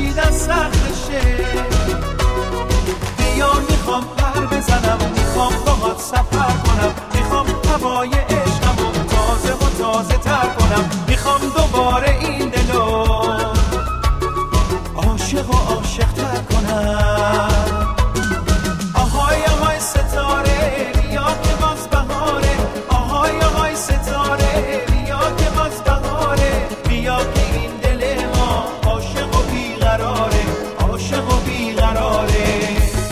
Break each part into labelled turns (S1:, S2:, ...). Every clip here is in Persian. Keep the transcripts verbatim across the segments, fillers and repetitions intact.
S1: کشیدن سختشه. بیا میخوام پر بزنم، میخوام باهات سفر کنم، میخوام هوای عشقمو تازه و تازه تر کنم، میخوام دوباره این دلو عاشق و عاشق تر کنم. آهای آهای ستاره بیا که باز بهاره، آهای آهای ستاره بیا که باز بهاره، بیا که این دل ما عاشق و بیقراره، عاشق و بیقراره.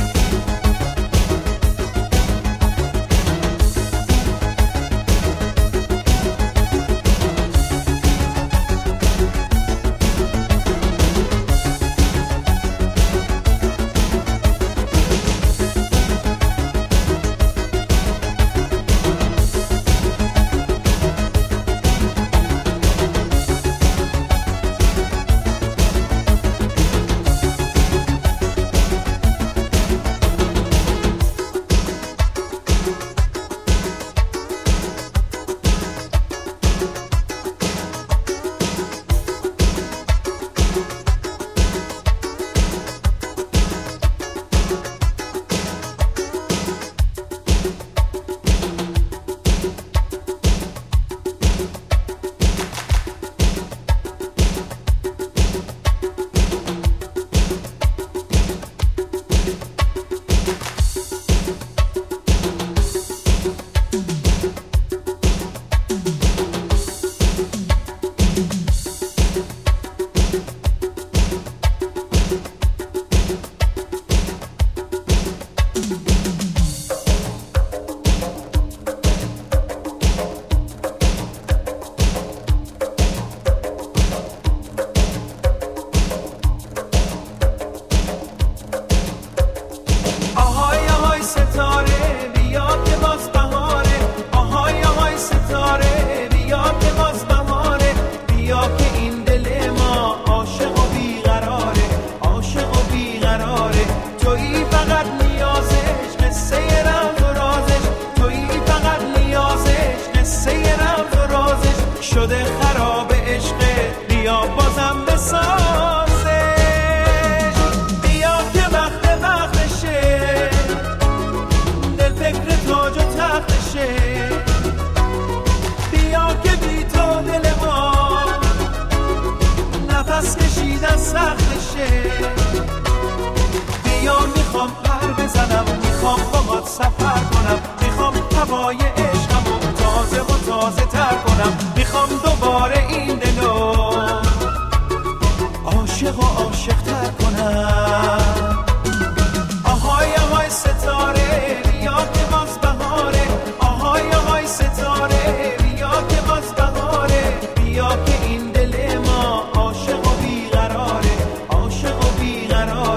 S1: شده خراب عشق، بیا بازم بسازش، بیا که وقت وقتشه، دل فکر تاج و تختشه، بیا که بی تو دل ما نفس کشیدن سختشه. بیا میخوام پر بزنم، میخوام باهات سفر کنم، میخوام هوای عشقمو تازه و تازه تر کنم، میخوام دوباره این دلو عاشق و عاشق تر کنم. آهای آهای ستاره بیا که باز بهاره، آهای آهای ستاره بیا که باز بهاره، بیا که این دل ما عاشق و بیقراره، عاشق و بیقراره.